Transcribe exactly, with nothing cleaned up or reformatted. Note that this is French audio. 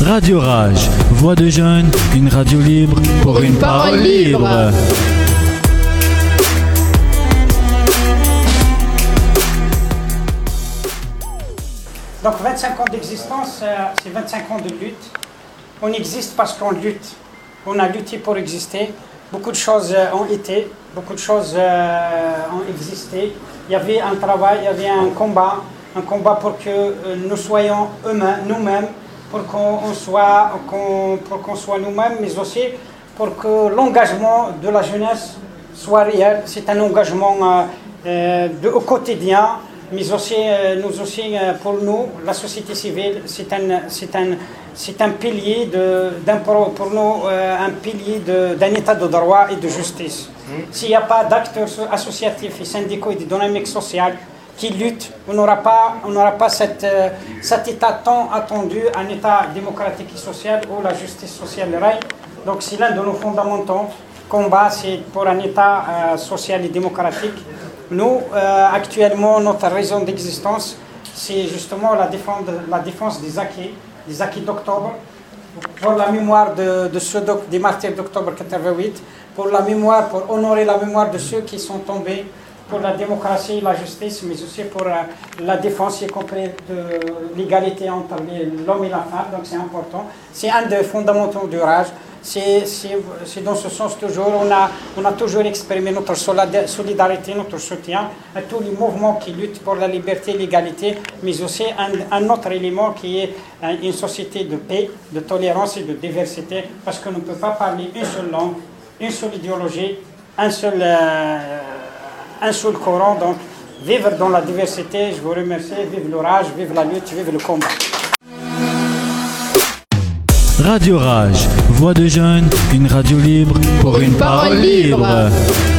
Radio Rage, voix de jeunes, une radio libre pour une parole libre. Donc vingt-cinq ans d'existence, c'est vingt-cinq ans de lutte. On existe parce qu'on lutte. On a lutté pour exister. Beaucoup de choses ont été, beaucoup de choses ont existé. Il y avait un travail, il y avait un combat, un combat pour que nous soyons humains, nous-mêmes, pour qu'on soit, qu'on, pour qu'on soit nous-mêmes, mais aussi pour que l'engagement de la jeunesse soit réel. C'est un engagement euh, de, au quotidien, mais aussi, euh, nous aussi euh, pour nous, la société civile, c'est un, c'est un, c'est un pilier de, d'un, pour nous, euh, un pilier de, d'un état de droit et de justice. Mmh. S'il n'y a pas d'acteurs associatifs et syndicaux et de dynamique sociale qui luttent, on n'aura pas, on n'aura pas cette, euh, cet état tant attendu, un état démocratique et social où la justice sociale règne. Donc c'est l'un de nos fondamentaux. Combat, c'est pour un état euh, social et démocratique. Nous, euh, actuellement, notre raison d'existence, c'est justement la défense, la défense des acquis, des acquis d'octobre, pour la mémoire de, de ceux des martyrs d'octobre quatre-vingt-huit, pour la mémoire, pour honorer la mémoire de ceux qui sont tombés pour la démocratie et la justice, mais aussi pour euh, la défense, y compris de l'égalité entre l'homme et la femme, donc c'est important. C'est un des fondamentaux du Rage. C'est, c'est, c'est dans ce sens toujours, on a, on a toujours exprimé notre solidarité, notre soutien à tous les mouvements qui luttent pour la liberté et l'égalité, mais aussi un, un autre élément qui est une société de paix, de tolérance et de diversité, parce qu'on ne peut pas parler une seule langue, une seule idéologie, un seul, euh, un seul courant. Donc, vivre dans la diversité, je vous remercie, vive le Rage, vive la lutte, vive le combat. Radio Rage, voix de jeunes, une radio libre pour une parole libre.